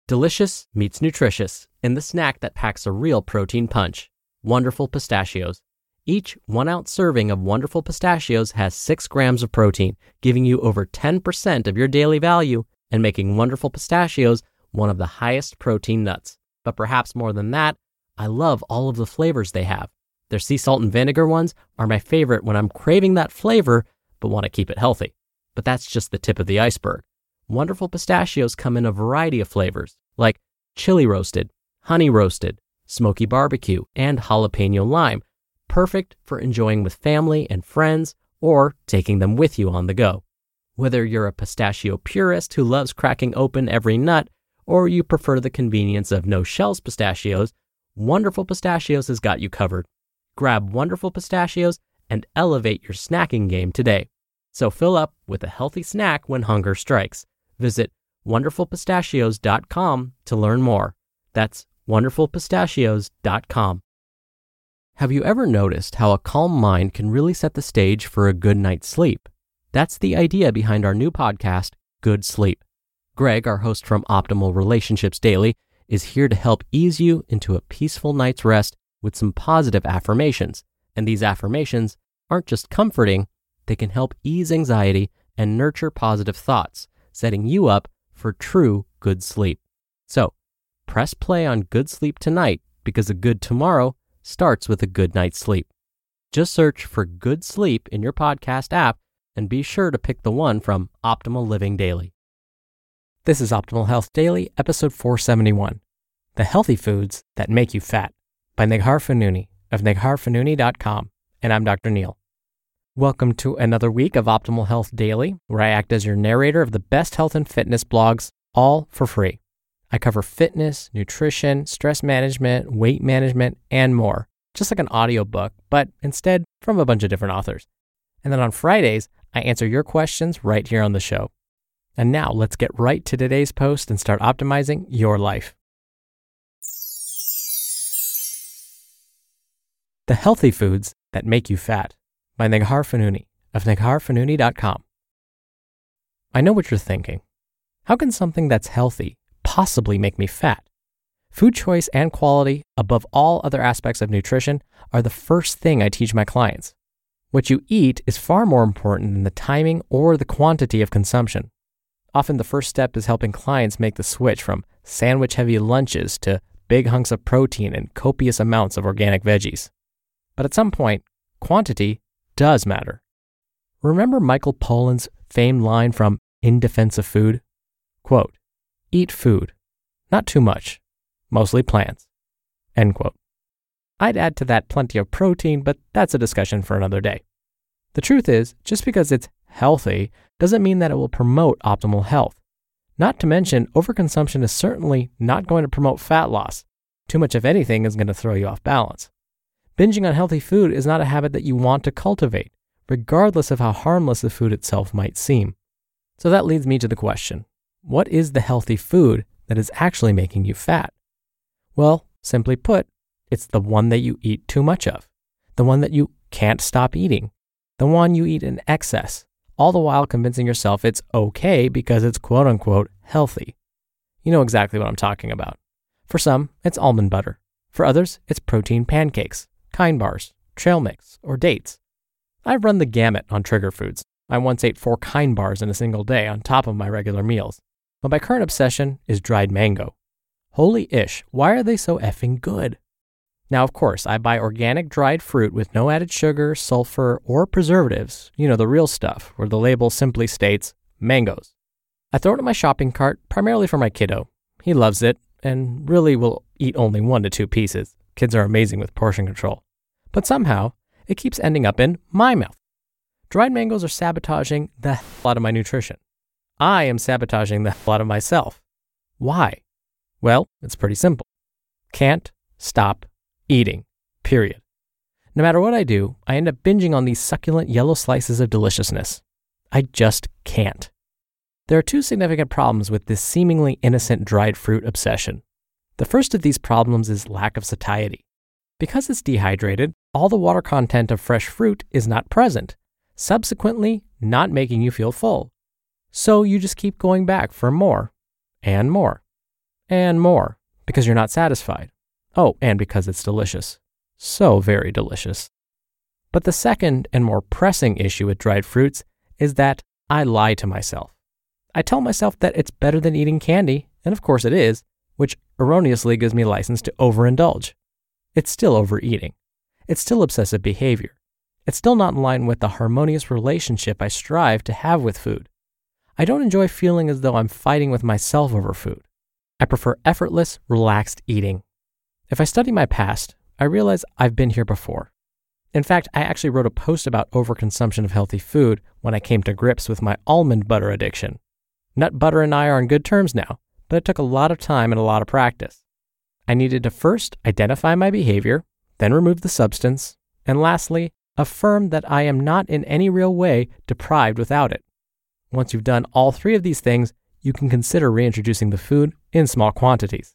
Delicious meets nutritious in the snack that packs a real protein punch. Wonderful Pistachios. Each 1-ounce serving of Wonderful Pistachios has 6 grams of protein, giving you over 10% of your daily value and making Wonderful Pistachios one of the highest protein nuts. But perhaps more than that, I love all of the flavors they have. Their sea salt and vinegar ones are my favorite when I'm craving that flavor but want to keep it healthy. But that's just the tip of the iceberg. Wonderful Pistachios come in a variety of flavors, like chili roasted, honey roasted, smoky barbecue, and jalapeno lime, perfect for enjoying with family and friends or taking them with you on the go. Whether you're a pistachio purist who loves cracking open every nut, or you prefer the convenience of no-shells pistachios, Wonderful Pistachios has got you covered. Grab Wonderful Pistachios and elevate your snacking game today. So fill up with a healthy snack when hunger strikes. Visit wonderfulpistachios.com to learn more. That's wonderfulpistachios.com. Have you ever noticed how a calm mind can really set the stage for a good night's sleep? That's the idea behind our new podcast, Good Sleep. Greg, our host from Optimal Relationships Daily, is here to help ease you into a peaceful night's rest with some positive affirmations. And these affirmations aren't just comforting, they can help ease anxiety and nurture positive thoughts, setting you up for true good sleep. So, press play on Good Sleep tonight because a good tomorrow starts with a good night's sleep. Just search for Good Sleep in your podcast app and be sure to pick the one from Optimal Living Daily. This is Optimal Health Daily, episode 471, The Healthy Foods That Make You Fat, by Neghar Fonooni of negharfonooni.com, and I'm Dr. Neil. Welcome to another week of Optimal Health Daily, where I act as your narrator of the best health and fitness blogs, all for free. I cover fitness, nutrition, stress management, weight management, and more, just like an audiobook, but instead from a bunch of different authors. And then on Fridays, I answer your questions right here on the show. And now let's get right to today's post and start optimizing your life. The Healthy Foods That Make You Fat, by Neghar Fonooni of negharfonooni.com. I know what you're thinking. How can something that's healthy possibly make me fat? Food choice and quality, above all other aspects of nutrition, are the first thing I teach my clients. What you eat is far more important than the timing or the quantity of consumption. Often the first step is helping clients make the switch from sandwich-heavy lunches to big hunks of protein and copious amounts of organic veggies. But at some point, quantity does matter. Remember Michael Pollan's famed line from In Defense of Food? Quote, "Eat food, not too much, mostly plants." End quote. I'd add to that plenty of protein, but that's a discussion for another day. The truth is, just because it's healthy doesn't mean that it will promote optimal health. Not to mention, overconsumption is certainly not going to promote fat loss. Too much of anything is going to throw you off balance. Binging on healthy food is not a habit that you want to cultivate, regardless of how harmless the food itself might seem. So that leads me to the question, what is the healthy food that is actually making you fat? Well, simply put, it's the one that you eat too much of, the one that you can't stop eating, the one you eat in excess, all the while convincing yourself it's okay because it's quote-unquote healthy. You know exactly what I'm talking about. For some, it's almond butter. For others, it's protein pancakes, Kind bars, trail mix, or dates. I've run the gamut on trigger foods. I once ate 4 Kind bars in a single day on top of my regular meals. But my current obsession is dried mango. Holy ish, why are they so effing good? Now, of course, I buy organic dried fruit with no added sugar, sulfur, or preservatives. You know, the real stuff, where the label simply states, mangoes. I throw it in my shopping cart, primarily for my kiddo. He loves it, and really will eat only 1 to 2 pieces. Kids are amazing with portion control. But somehow, it keeps ending up in my mouth. Dried mangoes are sabotaging the hell out of my nutrition. I am sabotaging the hell out of myself. Why? Well, it's pretty simple. Can't stop eating, period. No matter what I do, I end up binging on these succulent yellow slices of deliciousness. I just can't. There are 2 significant problems with this seemingly innocent dried fruit obsession. The first of these problems is lack of satiety. Because it's dehydrated, all the water content of fresh fruit is not present, subsequently not making you feel full. So you just keep going back for more and more. and more because you're not satisfied. Oh, and because it's delicious. So very delicious. But the second and more pressing issue with dried fruits is that I lie to myself. I tell myself that it's better than eating candy, and of course it is, which erroneously gives me license to overindulge. It's still overeating. It's still obsessive behavior. It's still not in line with the harmonious relationship I strive to have with food. I don't enjoy feeling as though I'm fighting with myself over food. I prefer effortless, relaxed eating. If I study my past, I realize I've been here before. In fact, I actually wrote a post about overconsumption of healthy food when I came to grips with my almond butter addiction. Nut butter and I are on good terms now, but it took a lot of time and a lot of practice. I needed to first identify my behavior, then remove the substance, and lastly, affirm that I am not in any real way deprived without it. Once you've done all three of these things, you can consider reintroducing the food in small quantities.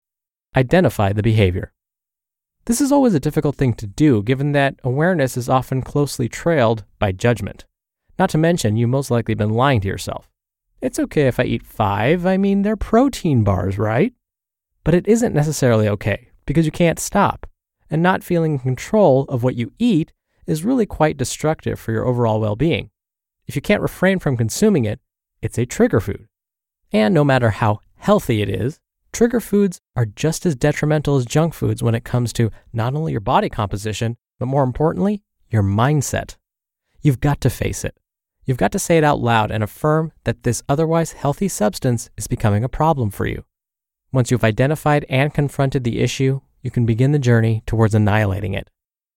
Identify the behavior. This is always a difficult thing to do, given that awareness is often closely trailed by judgment. Not to mention, you've most likely been lying to yourself. It's okay if I eat 5, they're protein bars, right? But it isn't necessarily okay, because you can't stop. And not feeling in control of what you eat is really quite destructive for your overall well-being. If you can't refrain from consuming it, it's a trigger food. And no matter how healthy it is, trigger foods are just as detrimental as junk foods when it comes to not only your body composition, but more importantly, your mindset. You've got to face it. You've got to say it out loud and affirm that this otherwise healthy substance is becoming a problem for you. Once you've identified and confronted the issue, you can begin the journey towards annihilating it.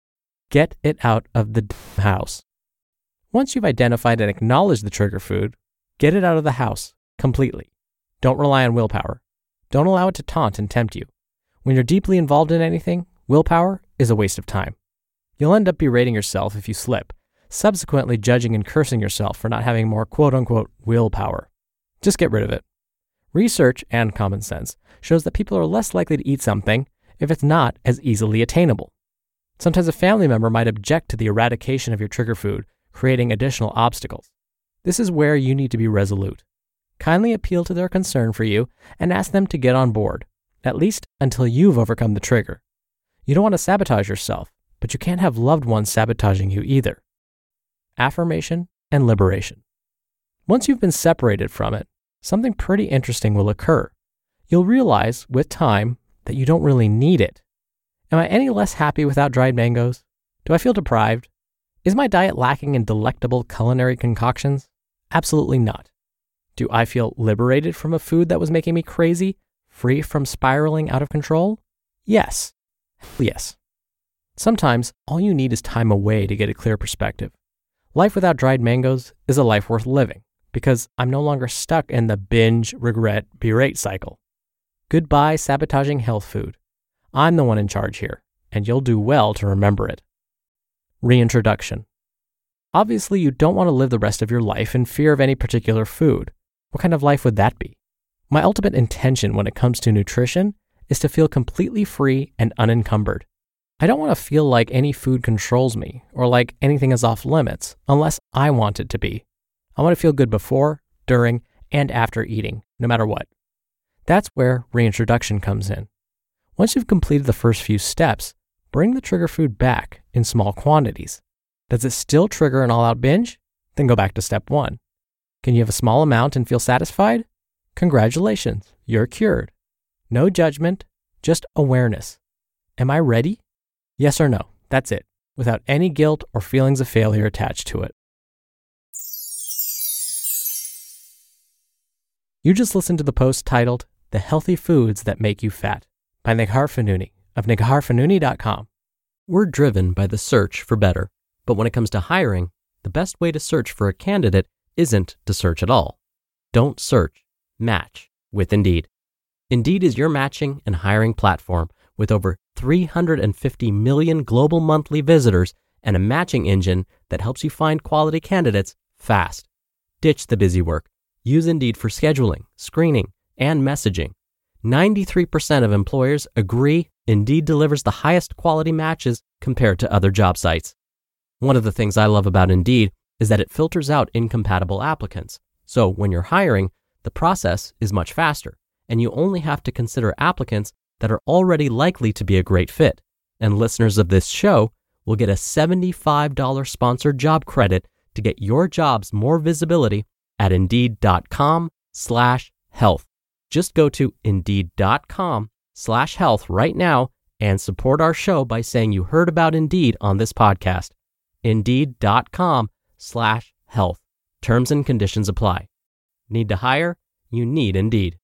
Get it out of the house. Once you've identified and acknowledged the trigger food, get it out of the house completely. Don't rely on willpower. Don't allow it to taunt and tempt you. When you're deeply involved in anything, willpower is a waste of time. You'll end up berating yourself if you slip, subsequently judging and cursing yourself for not having more quote-unquote willpower. Just get rid of it. Research and common sense shows that people are less likely to eat something if it's not as easily attainable. Sometimes a family member might object to the eradication of your trigger food, creating additional obstacles. This is where you need to be resolute. Kindly appeal to their concern for you and ask them to get on board, at least until you've overcome the trigger. You don't want to sabotage yourself, but you can't have loved ones sabotaging you either. Affirmation and liberation. Once you've been separated from it, something pretty interesting will occur. You'll realize with time that you don't really need it. Am I any less happy without dried mangoes? Do I feel deprived? Is my diet lacking in delectable culinary concoctions? Absolutely not. Do I feel liberated from a food that was making me crazy, free from spiraling out of control? Yes. Yes. Sometimes all you need is time away to get a clear perspective. Life without dried mangoes is a life worth living because I'm no longer stuck in the binge, regret, berate cycle. Goodbye sabotaging health food. I'm the one in charge here, and you'll do well to remember it. Reintroduction. Obviously, you don't want to live the rest of your life in fear of any particular food. What kind of life would that be? My ultimate intention when it comes to nutrition is to feel completely free and unencumbered. I don't want to feel like any food controls me or like anything is off limits unless I want it to be. I want to feel good before, during, and after eating, no matter what. That's where reintroduction comes in. Once you've completed the first few steps, bring the trigger food back in small quantities. Does it still trigger an all-out binge? Then go back to step 1. Can you have a small amount and feel satisfied? Congratulations, you're cured. No judgment, just awareness. Am I ready? Yes or no, that's it, without any guilt or feelings of failure attached to it. You just listened to the post titled, The Healthy Foods That Make You Fat, by Neghar Fonooni of negharfonooni.com. We're driven by the search for better, but when it comes to hiring, the best way to search for a candidate isn't to search at all. Don't search, match with Indeed. Indeed is your matching and hiring platform with over 350 million global monthly visitors and a matching engine that helps you find quality candidates fast. Ditch the busy work. Use Indeed for scheduling, screening, and messaging. 93% of employers agree Indeed delivers the highest quality matches compared to other job sites. One of the things I love about Indeed is that it filters out incompatible applicants. So when you're hiring, the process is much faster, and you only have to consider applicants that are already likely to be a great fit. And listeners of this show will get a $75 sponsored job credit to get your jobs more visibility at Indeed.com/health. Just go to Indeed.com/health right now and support our show by saying you heard about Indeed on this podcast. Indeed.com/health. Terms and conditions apply. Need to hire? You need Indeed.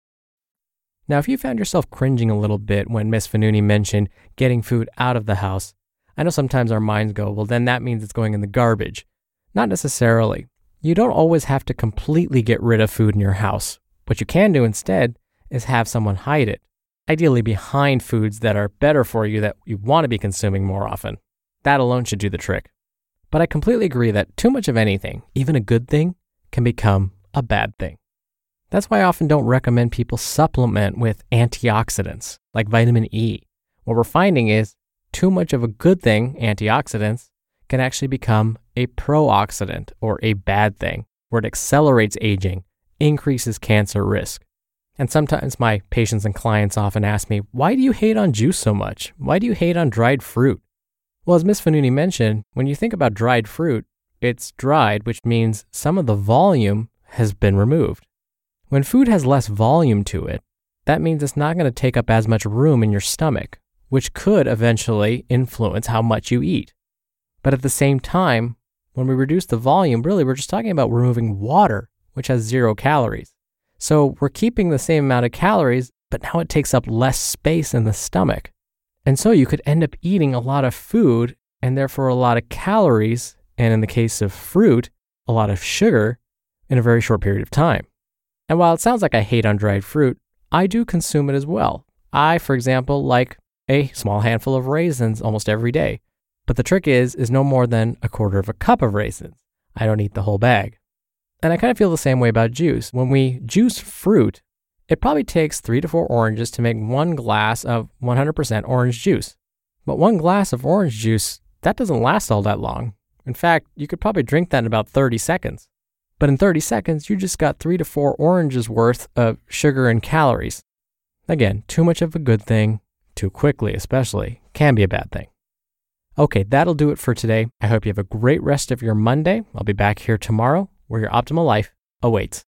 Now, if you found yourself cringing a little bit when Ms. Fonooni mentioned getting food out of the house, I know sometimes our minds go, well, then that means it's going in the garbage. Not necessarily. You don't always have to completely get rid of food in your house. What you can do instead is have someone hide it, ideally behind foods that are better for you that you want to be consuming more often. That alone should do the trick. But I completely agree that too much of anything, even a good thing, can become a bad thing. That's why I often don't recommend people supplement with antioxidants like vitamin E. What we're finding is too much of a good thing, antioxidants, can actually become a pro-oxidant or a bad thing, where it accelerates aging, increases cancer risk. And sometimes my patients and clients often ask me, why do you hate on juice so much? Why do you hate on dried fruit? Well, as Ms. Fonooni mentioned, when you think about dried fruit, it's dried, which means some of the volume has been removed. When food has less volume to it, that means it's not going to take up as much room in your stomach, which could eventually influence how much you eat. But at the same time, when we reduce the volume, really we're just talking about removing water, which has 0 calories. So we're keeping the same amount of calories, but now it takes up less space in the stomach. And so you could end up eating a lot of food and therefore a lot of calories, and in the case of fruit, a lot of sugar in a very short period of time. And while it sounds like I hate on dried fruit, I do consume it as well. I, for example, like a small handful of raisins almost every day. But the trick is no more than 1/4 cup of raisins. I don't eat the whole bag. And I kind of feel the same way about juice. When we juice fruit, it probably takes 3 to 4 oranges to make 1 glass of 100% orange juice. But 1 glass of orange juice, that doesn't last all that long. In fact, you could probably drink that in about 30 seconds. But in 30 seconds, you just got 3 to 4 oranges worth of sugar and calories. Again, too much of a good thing, too quickly especially, can be a bad thing. Okay, that'll do it for today. I hope you have a great rest of your Monday. I'll be back here tomorrow where your optimal life awaits.